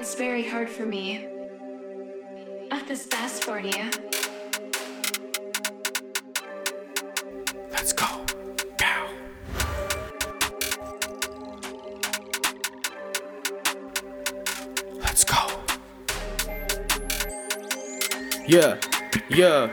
It's very hard for me. At this best for you. Let's go. Pow. Let's go. Yeah, yeah.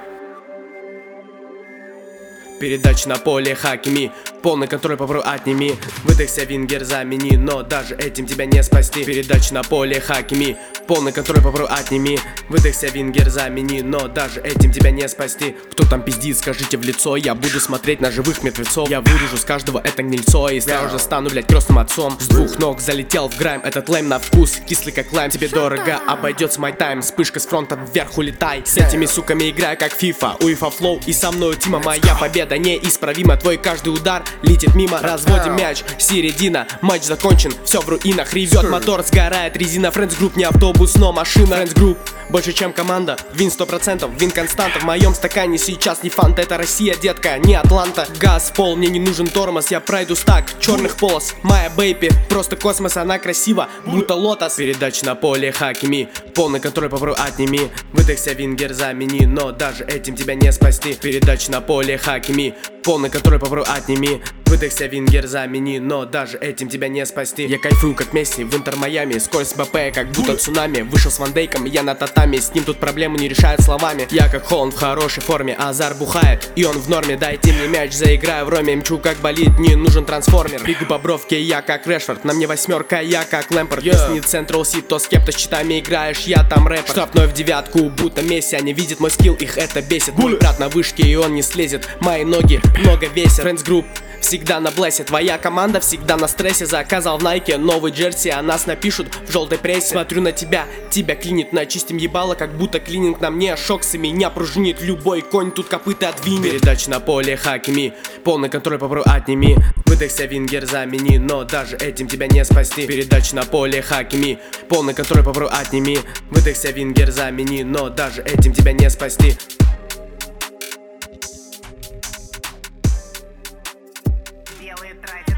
Передача на поле Хакими, полный контроль, попробуй отними. Выдохся, Вингер, замени, но даже этим тебя не спасти. Передача на поле Хакими, полный контроль, попробуй отними. Выдохся, Вингер, замени, но даже этим тебя не спасти. Кто там пиздит, скажите в лицо, я буду смотреть на живых мертвецов. Я вырежу с каждого это гнильцо и сразу же стану, блять, крестным отцом. С двух ног залетел в грайм, этот лайм на вкус кислый как лайм. Тебе дорого обойдется мой тайм, вспышка с фронта вверх улетай. С этими суками играю как FIFA, УЕФА флоу и со мною Тима. Моя победа неисправима, твой каждый удар летит мимо. Разводим мяч, середина, матч закончен, все в руинах. Ревет мотор, сгорает резина. Friends Group не автобус, но машина. Friends Group больше чем команда, вин 100%, вин константа. В моем стакане сейчас не фанта, это Россия, детка, не Атланта. Газ, пол, мне не нужен тормоз, я пройду стак черных полос. Моя бэйби, просто космос, она красива, будто лотос. Передача на поле Хакими, полный контроль, попробуй отними. Выдохся, Вингер, замени, но даже этим тебя не спасти. Передача на поле Хакими, полный контроль, попробуй отними. Выдохся, Вингер, замени, но даже этим тебя не спасти. Я кайфую как Месси в Интер Майами, скорость БП как будто цунами. Вышел с Ван Дейком, я на татами, с ним тут проблему не решают словами. Я как Холланд в хорошей форме, Азар бухает и он в норме. Дайте мне мяч, заиграю в роме, мчу как болит, не нужен трансформер. Бегу по бровке, я как Решфорд, на мне восьмерка, я как Лэмпорт. Если не Централ Сит, то с кем-то щитами играешь, я там рэпер. Штрафной в девятку, будто Месси, они видят мой скилл, их это бесит. Мой брат на вышке и он не слезет, мои ноги много весят. Friends Group всегда на блессе, твоя команда всегда на стрессе. Заказал в Найке новый джерси, а нас напишут в желтой прессе. Смотрю на тебя, тебя клинит, начистим ебало, как будто клининг на мне. Шоксы меня пружинит, любой конь тут копыта отвинет. Передача на поле Хакими, полный контроль, попробуй отними. Выдохся, Вингер, замени, но даже этим тебя не спасти. Передача на поле Хакими, полный контроль, попробуй отними. Выдохся, Вингер, замени, но даже этим тебя не спасти. Белые трахи.